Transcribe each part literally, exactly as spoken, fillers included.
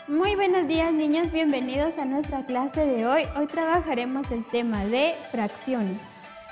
Muy buenos días, niños, bienvenidos a nuestra clase de hoy. Hoy trabajaremos el tema de fracciones.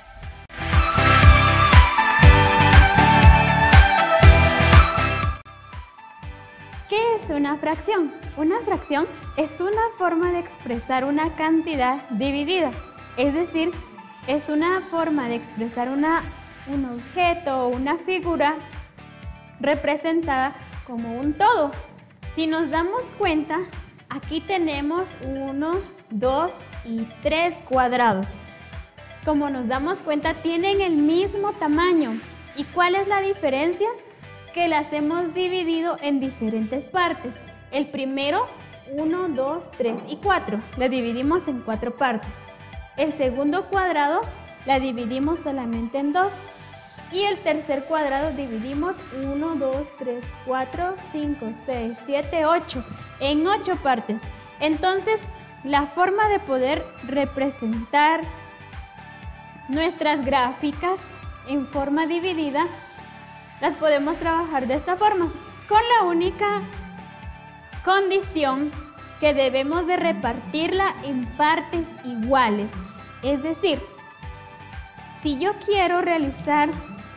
¿Qué es una fracción? Una fracción es una forma de expresar una cantidad dividida, es decir, es una forma de expresar una, un objeto o una figura representada como un todo. Si nos damos cuenta, aquí tenemos uno, dos y tres cuadrados. Como nos damos cuenta, tienen el mismo tamaño. ¿Y cuál es la diferencia? Que las hemos dividido en diferentes partes. El primero, uno, dos, tres y cuatro. La dividimos en cuatro partes. El segundo cuadrado la dividimos solamente en dos. Y el tercer cuadrado dividimos uno, dos, tres, cuatro, cinco, seis, siete, ocho en ocho partes. Entonces, la forma de poder representar nuestras gráficas en forma dividida las podemos trabajar de esta forma, con la única condición que debemos de repartirla en partes iguales. Es decir, si yo quiero realizar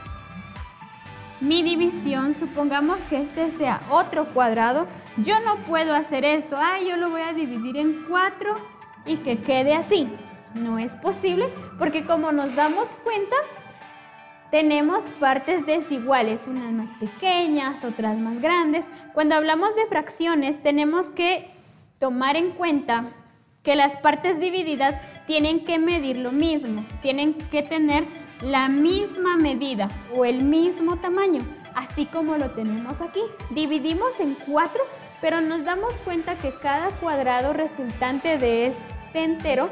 mi división, supongamos que este sea otro cuadrado, yo no puedo hacer esto, ah, yo lo voy a dividir en cuatro y que quede así. No es posible porque como nos damos cuenta, tenemos partes desiguales, unas más pequeñas, otras más grandes. Cuando hablamos de fracciones, tenemos que tomar en cuenta que las partes divididas tienen que medir lo mismo, tienen que tener la misma medida o el mismo tamaño, así como lo tenemos aquí. Dividimos en cuatro, pero nos damos cuenta que cada cuadrado resultante de este entero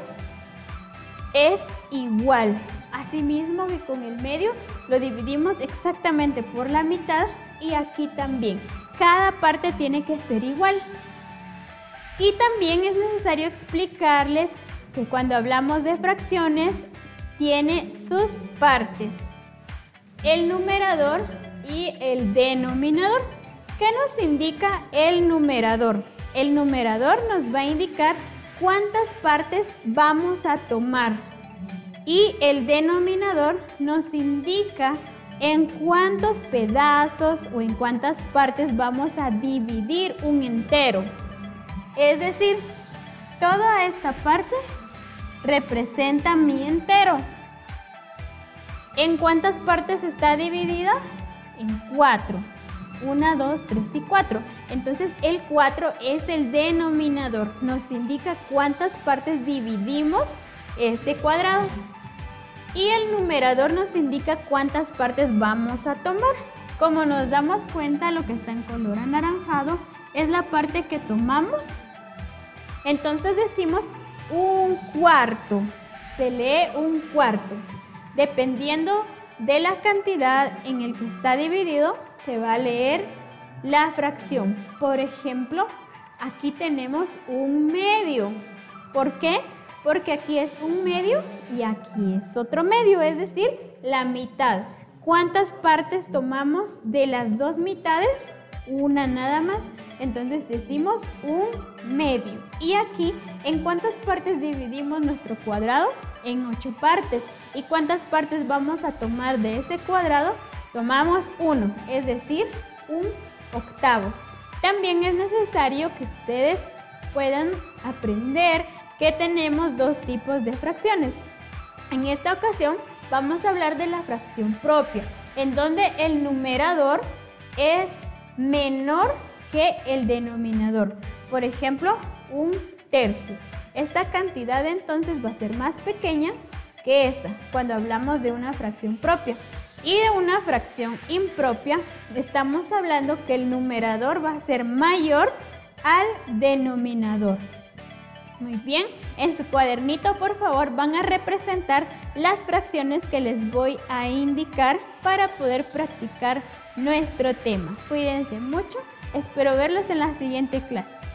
es igual. Asimismo que con el medio lo dividimos exactamente por la mitad y aquí también. Cada parte tiene que ser igual. Y también es necesario explicarles que cuando hablamos de fracciones, tiene sus partes, el numerador y el denominador. ¿Qué nos indica el numerador? El numerador nos va a indicar cuántas partes vamos a tomar y el denominador nos indica en cuántos pedazos o en cuántas partes vamos a dividir un entero. Es decir, toda esta parte representa mi entero. ¿En cuántas partes está dividida? En cuatro. Una, dos, tres y cuatro. Entonces el cuatro es el denominador. Nos indica cuántas partes dividimos este cuadrado. Y el numerador nos indica cuántas partes vamos a tomar. Como nos damos cuenta, lo que está en color anaranjado es la parte que tomamos. Entonces decimos un cuarto, se lee un cuarto. Dependiendo de la cantidad en el que está dividido, se va a leer la fracción. Por ejemplo, aquí tenemos un medio. ¿Por qué? Porque aquí es un medio y aquí es otro medio, es decir, la mitad. ¿Cuántas partes tomamos de las dos mitades? Una nada más. Entonces decimos un medio. Y aquí, ¿en cuántas partes dividimos nuestro cuadrado? En ocho partes. ¿Y cuántas partes vamos a tomar de ese cuadrado? Tomamos uno, es decir, un octavo. También es necesario que ustedes puedan aprender que tenemos dos tipos de fracciones. En esta ocasión vamos a hablar de la fracción propia, en donde el numerador es menor que el denominador. Por ejemplo, un tercio. Esta cantidad entonces va a ser más pequeña que esta cuando hablamos de una fracción propia. Y de una fracción impropia estamos hablando que el numerador va a ser mayor al denominador. Muy bien, en su cuadernito por favor van a representar las fracciones que les voy a indicar para poder practicar nuestro tema. Cuídense mucho, espero verlos en la siguiente clase.